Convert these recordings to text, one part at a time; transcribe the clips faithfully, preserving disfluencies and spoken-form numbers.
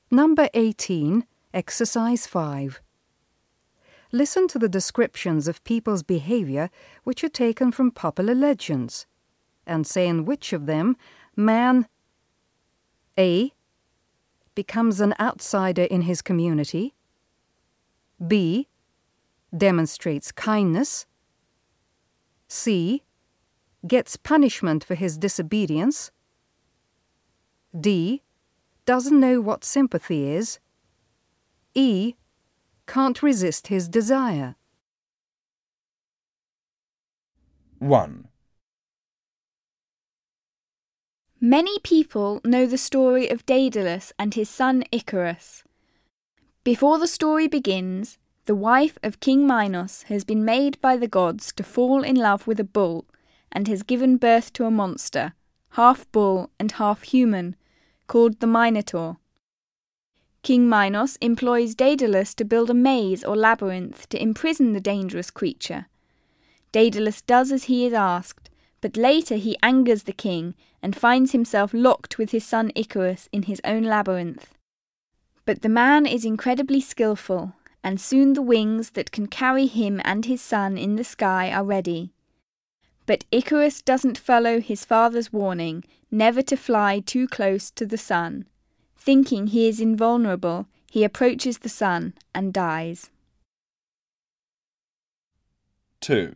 Number eighteen, Exercise five. Listen to the descriptions of people's behavior which are taken from popular legends, and say in which of them man A. becomes an outsider in his community, B. demonstrates kindness, C. gets punishment for his disobedience, D. doesn't know what sympathy is, E. can't resist his desire. one. Many people know the story of Daedalus and his son Icarus. Before the story begins, the wife of King Minos has been made by the gods to fall in love with a bull and has given birth to a monster, half bull and half human, called the Minotaur. King Minos employs Daedalus to build a maze or labyrinth to imprison the dangerous creature. Daedalus does as he is asked, but later he angers the king and finds himself locked with his son Icarus in his own labyrinth. But the man is incredibly skillful, and soon the wings that can carry him and his son in the sky are ready. But Icarus doesn't follow his father's warning never to fly too close to the sun. Thinking he is invulnerable, he approaches the sun and dies. two.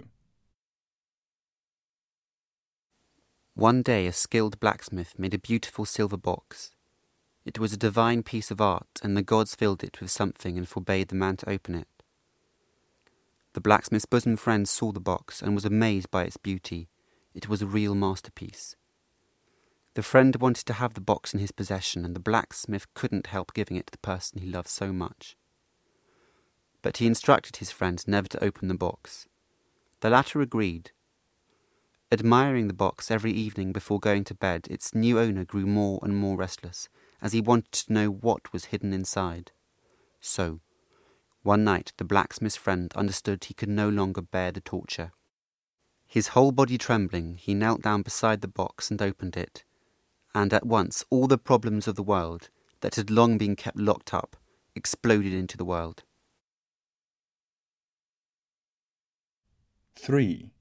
One day a skilled blacksmith made a beautiful silver box. It was a divine piece of art, and the gods filled it with something and forbade the man to open it. The blacksmith's bosom friend saw the box and was amazed by its beauty. It was a real masterpiece. The friend wanted to have the box in his possession, and the blacksmith couldn't help giving it to the person he loved so much. But he instructed his friend never to open the box. The latter agreed. Admiring the box every evening before going to bed, its new owner grew more and more restless, as he wanted to know what was hidden inside. So, one night the blacksmith's friend understood he could no longer bear the torture. His whole body trembling, he knelt down beside the box and opened it, and at once all the problems of the world, that had long been kept locked up, exploded into the world. three.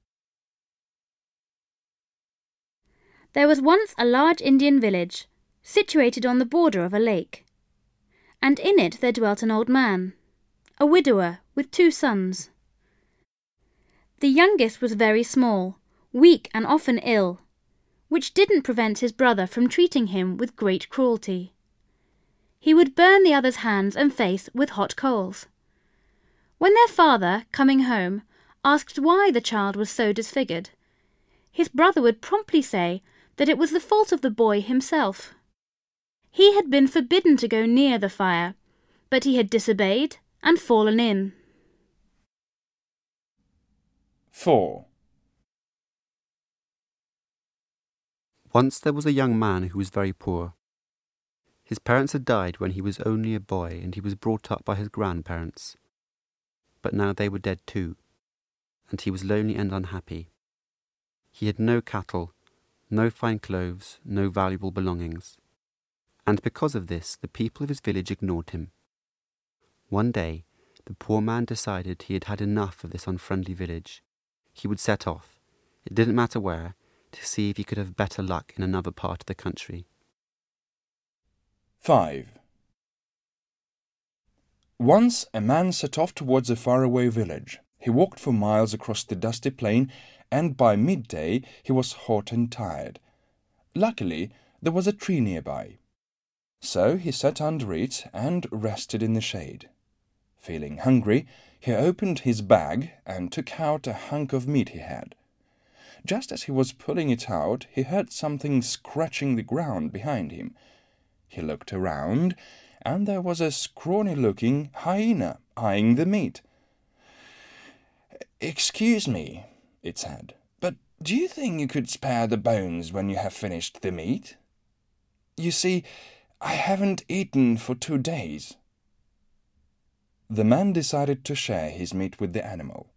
There was once a large Indian village, situated on the border of a lake, and in it there dwelt an old man, a widower with two sons. The youngest was very small, weak and often ill, which didn't prevent his brother from treating him with great cruelty. He would burn the other's hands and face with hot coals. When their father, coming home, asked why the child was so disfigured, his brother would promptly say that it was the fault of the boy himself. He had been forbidden to go near the fire, but he had disobeyed and fallen in. four. Once there was a young man who was very poor. His parents had died when he was only a boy, and he was brought up by his grandparents. But now they were dead too, and he was lonely and unhappy. He had no cattle, no fine clothes, no valuable belongings. And because of this, the people of his village ignored him. One day, the poor man decided he had had enough of this unfriendly village. He would set off, it didn't matter where, to see if he could have better luck in another part of the country. five. Once a man set off towards a faraway village. He walked for miles across the dusty plain, and by midday he was hot and tired. Luckily, there was a tree nearby. So he sat under it and rested in the shade. Feeling hungry, he opened his bag and took out a hunk of meat he had. Just as he was pulling it out, he heard something scratching the ground behind him. He looked around, and there was a scrawny-looking hyena eyeing the meat. "Excuse me," it said, "but do you think you could spare the bones when you have finished the meat? You see, I haven't eaten for two days." The man decided to share his meat with the animal.